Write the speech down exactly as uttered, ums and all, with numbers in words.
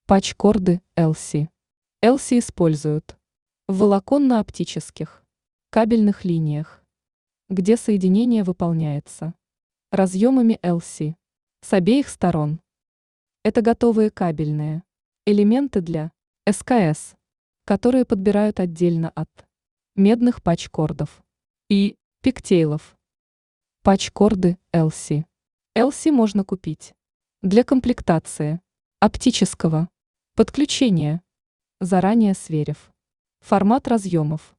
Патч-корды эл си. эл си используют в волоконно-оптических кабельных линиях, где соединение выполняется разъемами эл си с обеих сторон. Это готовые кабельные элементы для эс ка эс, которые подбирают отдельно от медных патч-кордов и пиктейлов. Патч-корды эл си. эл си можно купить для комплектации оптического подключения, заранее сверив формат разъемов.